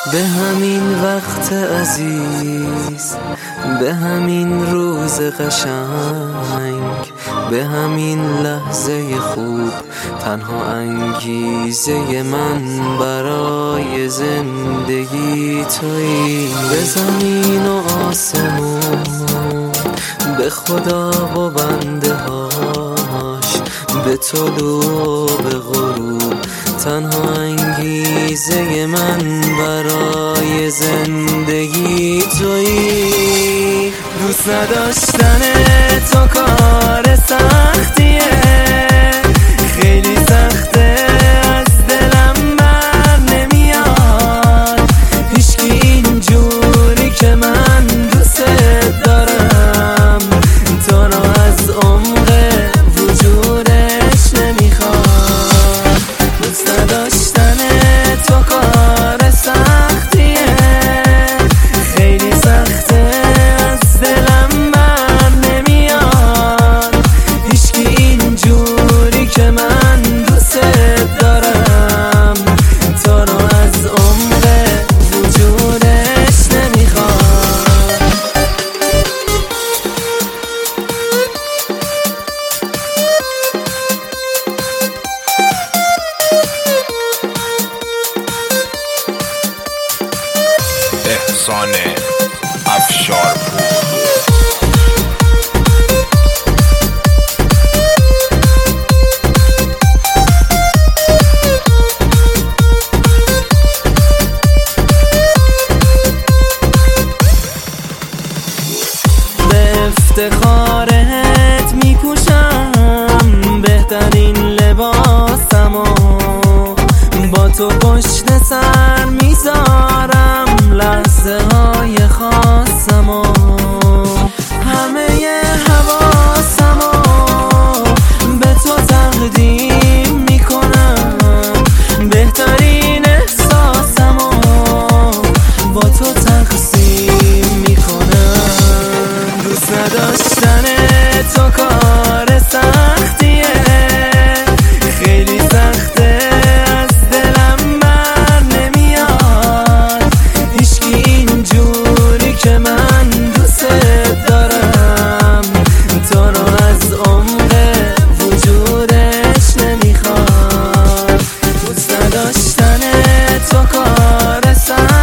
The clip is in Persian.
به همین وقت عزیز، به همین روز قشنگ، به همین لحظه خوب، تنها انگیزه من برای زندگی تویی. به زمین و آسمون، به خدا و بنده هاش، به طلوع و به غروب، تنها انگیزه من برای زندگی تویی. دوست نداشتن تو کار سختیه، خیلی سخته، از دلم بر نمیاد. هیچکی اینجوری که من دوست دارم، تو رو از عمق وجودش نمیخواد. دوست نداشتن تو کار سختیه، خیلی سخته، از دلم بر نمیاد. هیچکی اینجوری که من دوست دارم، تو رو از عمق وجودش نمیخواد. احسان افشارپور. به افتخارت میپوشم بهترین لباسمو، با تو پشت سر میذارم لحظه های خاصمو. همه حواسمو به تو تقدیم میکنم، بهترین احساسمو با تو تقسیم میکنم. دوست نداشتن تو کار سختیه، خیلی سخته، از دلم بر نمیاد. هیچکی اینجوری که من دوست دارم، تو رو از عمق وجودش نمیخواد. دوست نداشتن تو کار سختیه،